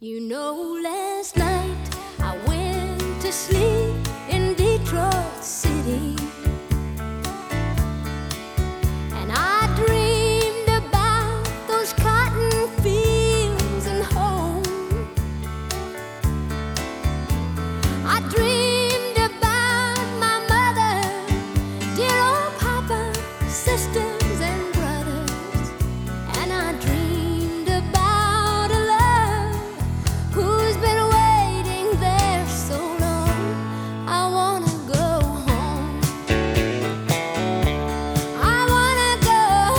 Last night I went to sleep in Detroit City, and I dreamed about those cotton fields and home. I dreamed about my mother, dear old papa, sisters and brothers, and I dreamed about a love who's been waiting there so long. I wanna go home. I wanna go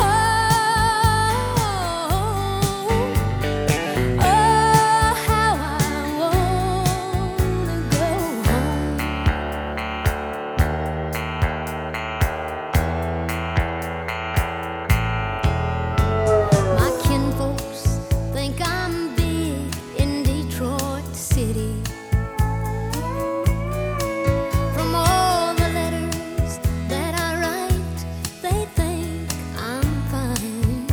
home. Oh, how I wanna go home. My kinfolks think I'm big in Detroit City. From all the letters that I write, they think I'm fine.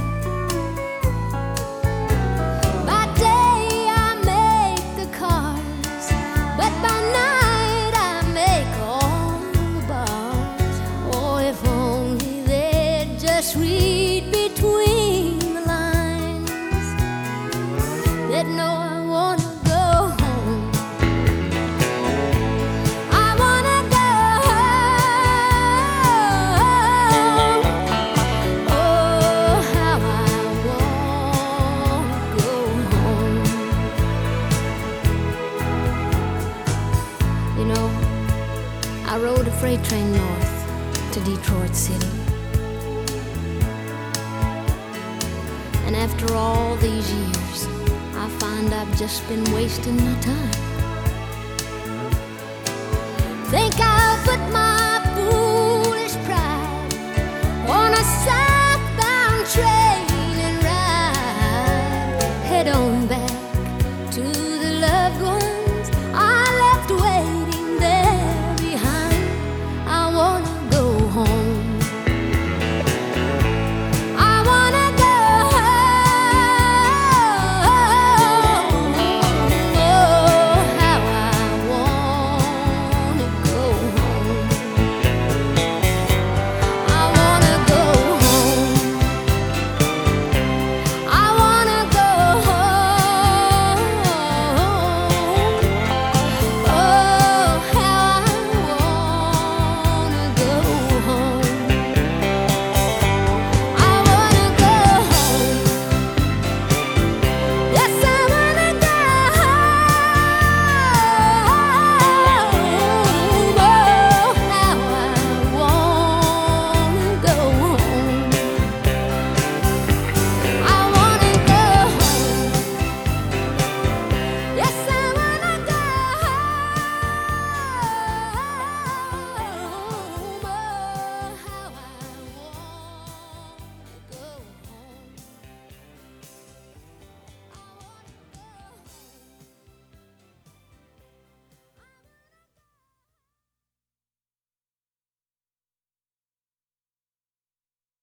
By day I make the cars, but by night I make all the bars. Oh, if only they'd just read between the lines, they'd know I wanna go home. I wanna go home. Oh, how I wanna go home. I rode a freight train north to Detroit City, and after all these years, I find I've just been wasting my time. Think I'll put my